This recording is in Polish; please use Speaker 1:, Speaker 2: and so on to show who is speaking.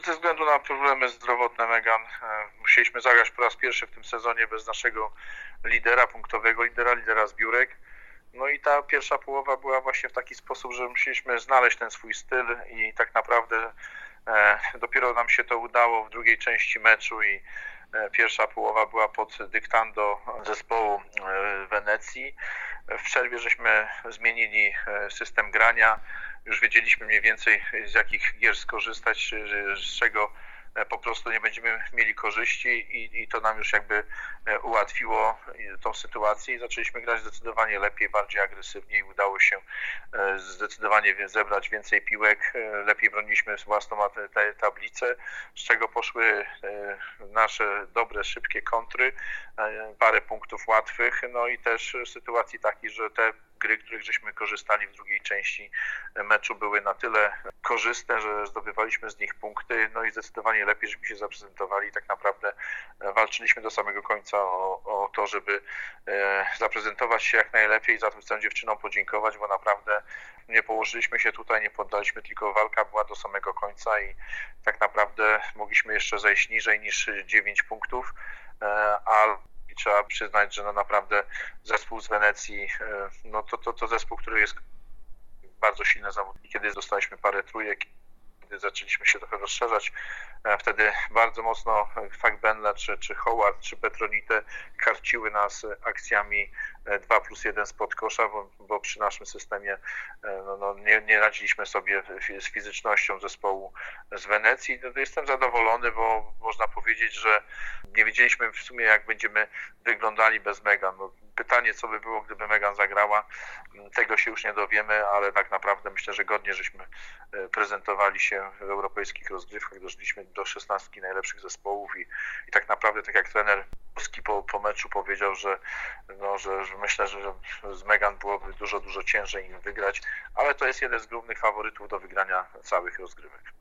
Speaker 1: Ze względu na problemy zdrowotne Megan musieliśmy zagrać po raz pierwszy w tym sezonie bez naszego lidera punktowego, lidera zbiórek. No i ta pierwsza połowa była właśnie w taki sposób, że musieliśmy znaleźć ten swój styl i tak naprawdę dopiero nam się to udało w drugiej części meczu i pierwsza połowa była pod dyktando zespołu Wenecji. W przerwie żeśmy zmienili system grania, już wiedzieliśmy mniej więcej z jakich gier skorzystać, z czego po prostu nie będziemy mieli korzyści i to nam już jakby ułatwiło tą sytuację i zaczęliśmy grać zdecydowanie lepiej, bardziej agresywnie i udało się zdecydowanie zebrać więcej piłek, lepiej broniliśmy własną tablicę, z czego poszły nasze dobre, szybkie kontry, parę punktów łatwych, no i też sytuacji takich, że te gry, których żeśmy korzystali w drugiej części meczu były na tyle korzystne, że zdobywaliśmy z nich punkty, no i zdecydowanie lepiej, żeśmy się zaprezentowali i tak naprawdę walczyliśmy do samego końca o to, żeby zaprezentować się jak najlepiej. Za to chcę dziewczynom podziękować, bo naprawdę nie położyliśmy się tutaj, nie poddaliśmy, tylko walka była do samego końca i tak naprawdę mogliśmy jeszcze zejść niżej niż 9 punktów, a i trzeba przyznać, że no naprawdę zespół z Wenecji, no to zespół, który jest bardzo silny zawodnik. Kiedy dostaliśmy parę trójek, kiedy zaczęliśmy się trochę rozszerzać, wtedy bardzo mocno Fagbendler, czy Howard, czy Petronite karciły nas akcjami 2+1 spod kosza, bo przy naszym systemie nie radziliśmy sobie z fizycznością zespołu z Wenecji. Jestem zadowolony, bo można powiedzieć, że nie wiedzieliśmy w sumie, jak będziemy wyglądali bez Megan. Pytanie, co by było, gdyby Megan zagrała, tego się już nie dowiemy, ale tak naprawdę myślę, że godnie żeśmy prezentowali się w europejskich rozgrywkach, doszliśmy do 16 najlepszych zespołów i tak naprawdę, tak jak trener Polski po meczu powiedział, że myślę, że z Megan byłoby dużo ciężej im wygrać, ale to jest jeden z głównych faworytów do wygrania całych rozgrywek.